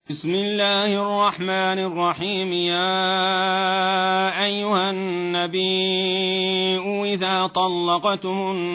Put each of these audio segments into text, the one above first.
بسم الله الرحمن الرحيم. يا أيها النبي إذا طلقتم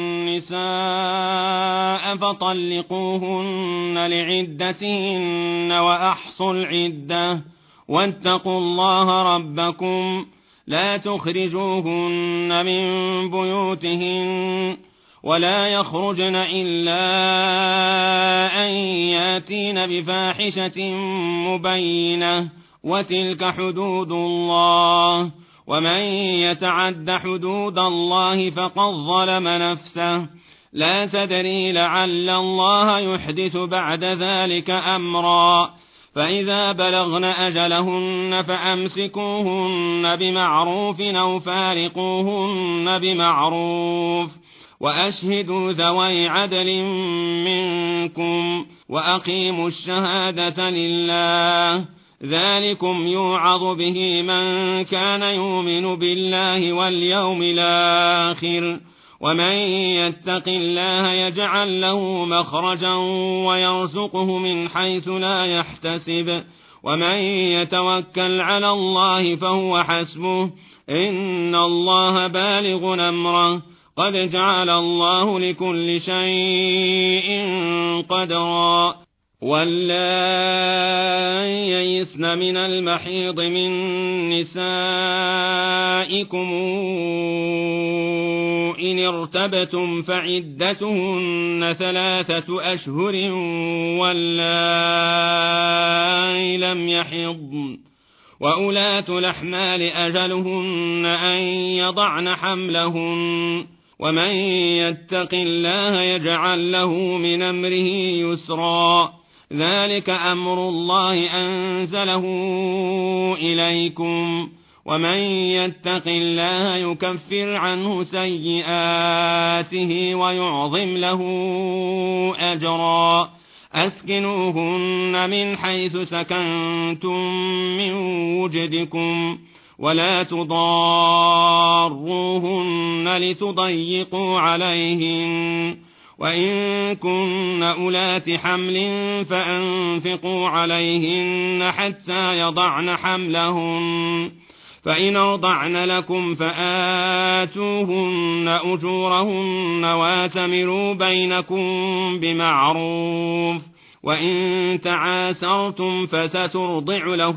النساء فطلقوهن لعدتهن وأحصوا العدة واتقوا الله ربكم لا تخرجوهن من بيوتهن ولا يخرجن إلا أن ياتين بفاحشة مبينة وتلك حدود الله ومن يتعد حدود الله فقد ظلم نفسه لا تدري لعل الله يحدث بعد ذلك أمرا. فإذا بلغن أجلهن فأمسكوهن بمعروف أو فارقوهن بمعروف وأشهدوا ذوي عدل منكم وأقيموا الشهادة لله ذلكم يوعظ به من كان يؤمن بالله واليوم الآخر ومن يتق الله يجعل له مخرجا ويرزقه من حيث لا يحتسب ومن يتوكل على الله فهو حسبه إن الله بالغ أمره قد جعل الله لكل شيء قدرا. واللائي يئسن من المحيض من نسائكم إن ارتبتم فعدتهن 3 أشهر واللائي لم يحضن وأولاة الأحمال أجلهن أن يضعن حملهن ومن يتق الله يجعل له من أمره يسرا ذلك أمر الله أنزله إليكم ومن يتق الله يكفر عنه سيئاته ويعظم له أجرا. أسكنوهن من حيث سكنتم من وجدكم ولا تضاروهن لتضيقوا عليهن وإن كن أولات حمل فأنفقوا عليهن حتى يضعن حملهن فإن أرضعن لكم فآتوهن أجورهن واتمروا بينكم بمعروف وإن تعاسرتم فسترضع له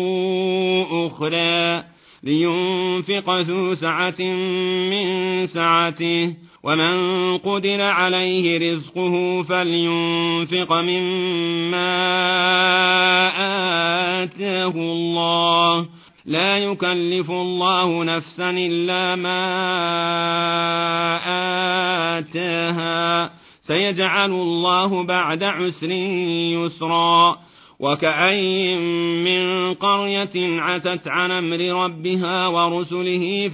أخرى لينفق ذو سعة من سعته ومن قدر عليه رزقه فلينفق مما آتاه الله لا يكلف الله نفسا إلا ما آتاها سيجعل الله بعد عسر يسرا. وكأين من قرية عتت عن أمر ربها ورسله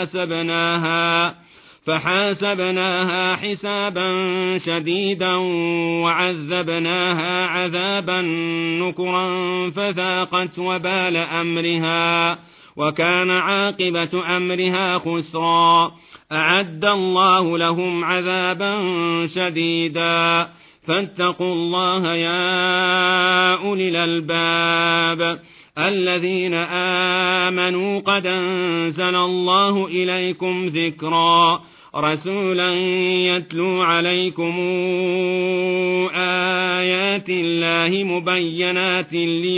فحاسبناها حسابا شديدا وعذبناها عذابا نكرا فذاقت وبال أمرها وكان عاقبة أمرها خسرا. أعد الله لهم عذابا شديدا فاتقوا الله يا أولي الألباب الذين آمنوا قد أنزل الله إليكم ذكرا رسولا يتلو عليكم آيات الله مبينات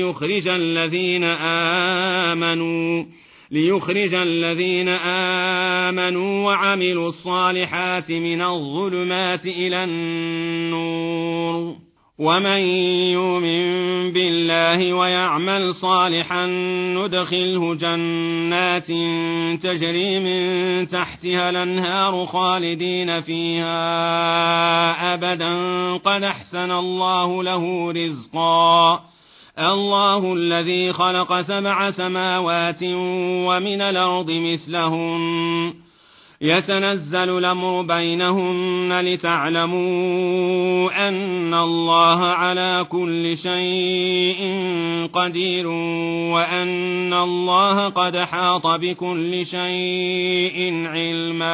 ليخرج الذين آمنوا وعملوا الصالحات من الظلمات إلى النور ومن يؤمن بالله ويعمل صالحا ندخله جنات تجري من تحتها الأنهار خالدين فيها أبدا قد أحسن الله له رزقا. الله الذي خلق 7 سماوات ومن الأرض مثلهن يتنزل الأمر بينهن لتعلموا أن الله على كل شيء قدير وأن الله قد حاط بكل شيء علما.